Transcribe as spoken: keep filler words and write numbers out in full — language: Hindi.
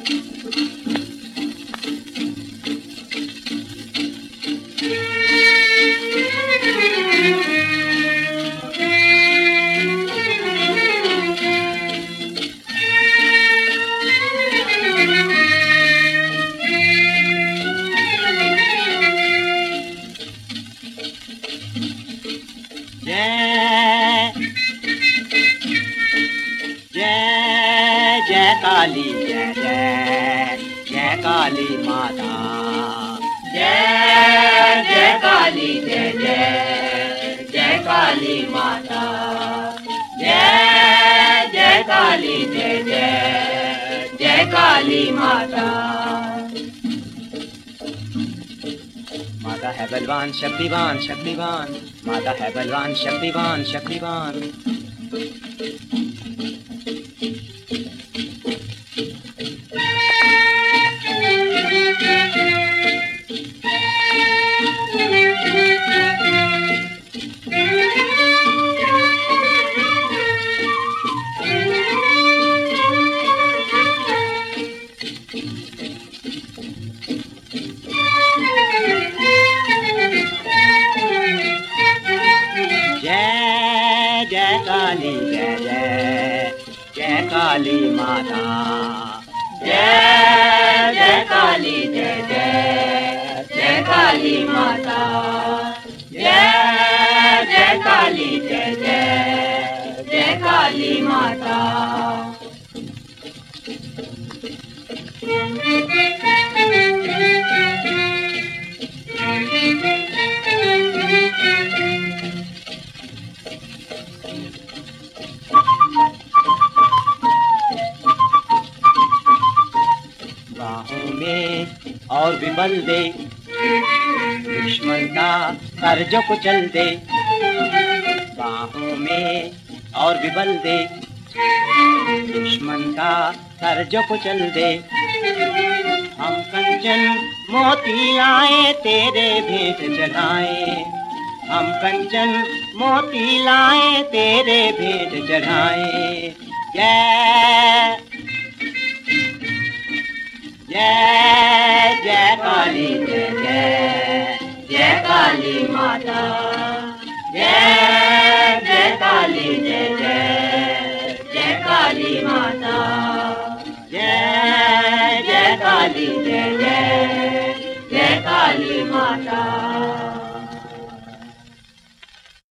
जय जय जय काली जय जय जय काली माता। जय जय काली जय जय जय काली माता। जय जय काली जय जय जय काली माता। माता है बलवान शक्तिवान शक्तिवान, माता है बलवान शक्तिवान शक्तिवान। जय जय काली जय जय जय काली माता। जय जय काली जय जय जय काली माता। जय जय काली जय जय जय काली माता। बाहों में और भी बल दे, दुश्मन का सर जो कुचल दे। बाहों में और भी बल दे, दुश्मन का सर जो कुचल दे। हम कंचन मोती लाए तेरे भेंट चढ़ाए, हम कंचन मोती लाए तेरे भेंट चढ़ाए। जय जय जय काली जय जय जय काली माता। जय जय काली जय जय जय काली माता। जय जय काली जय जय जय काली माता।